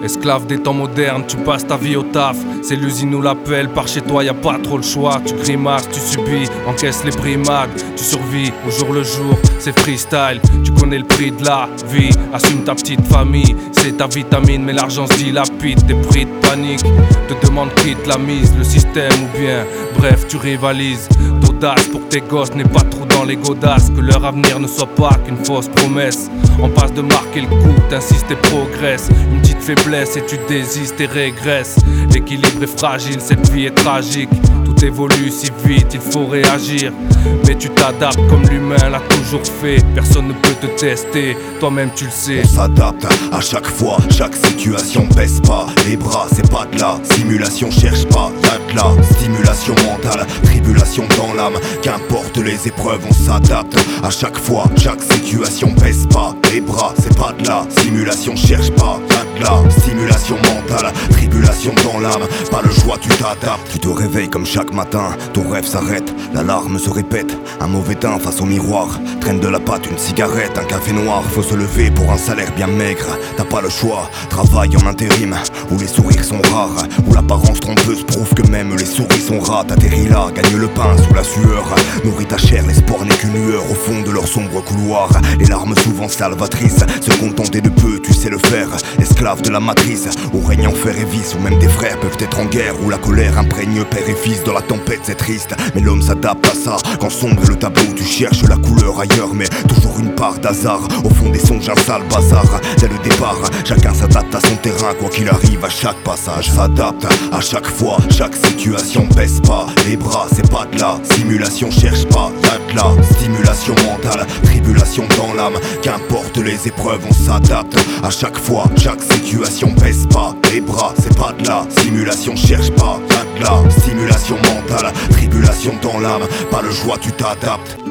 Esclave des temps modernes, tu passes ta vie au taf. C'est l'usine ou l'appel, par chez toi y a pas trop le choix. Tu grimaces, tu subis, encaisses les brimades. Tu survis au jour le jour, c'est freestyle. Tu connais le prix de la vie, assume ta petite famille. C'est ta vitamine, mais l'argent se dilapide. Des prix de panique, te demande quitte la mise. Le système ou bien, bref tu rivalises. D'audace pour que tes gosses n'aient pas trop dans les godasses. Que leur avenir ne soit pas qu'une fausse promesse. En passe de marquer le coup, t'insistes et progresses. Une petite faiblesse et tu désistes et régresses. L'équilibre est fragile, cette vie est tragique. Tout évolue si vite, il faut réagir. Mais tu t'adaptes comme l'humain l'a toujours fait. Personne ne peut te tester, toi-même tu le sais. On s'adapte à chaque fois, chaque situation baisse pas les bras, c'est pas de la simulation, cherche pas, y'a de la stimulation mentale, tribulation dans l'âme. Qu'importe les épreuves, on s'adapte à chaque fois, chaque situation baisse pas les bras, c'est pas de la simulation, cherche pas, y'a de la stimulation mentale, tribulation dans l'âme. Pas le choix, tu t'adaptes. Tu te réveilles comme chaque matin, ton rêve s'arrête, l'alarme se répète, un mauvais teint face au miroir, traîne de la pâte, une cigarette, un café noir. Faut se lever pour un salaire bien maigre, t'as pas le choix, travaille en intérim, où les sourires sont rares, où l'apparence trompeuse prouve que même les souris sont rares. T'atterris là, gagne le pain sous la sueur, nourris ta chair, l'espoir n'est qu'une lueur au fond de leur sombre couloir. Les larmes souvent salvatrices, se contenter de peu, tu sais le faire, esclave de la matrice, où règne enfer et vice, où même des frères peuvent être en guerre, où la colère imprègne père et fils. Dans la tempête c'est triste, mais l'homme s'adapte à ça. Quand sombre est le tableau, tu cherches la couleur ailleurs, mais toujours une part d'hasard. Au fond des songes, un sale bazar. Dès le départ, chacun s'adapte à son terrain, quoi qu'il arrive à chaque passage. S'adapte à chaque fois, chaque situation baisse pas les bras, c'est pas de la simulation, cherche pas, y'a de la stimulation mentale, tribulation dans l'âme. Qu'importe les épreuves, on s'adapte à chaque fois, chaque situation baisse pas les bras, c'est pas de la simulation, cherche pas, y'a de la stimulation mentale, tribulation dans l'âme. Pas le choix, tu t'adaptes.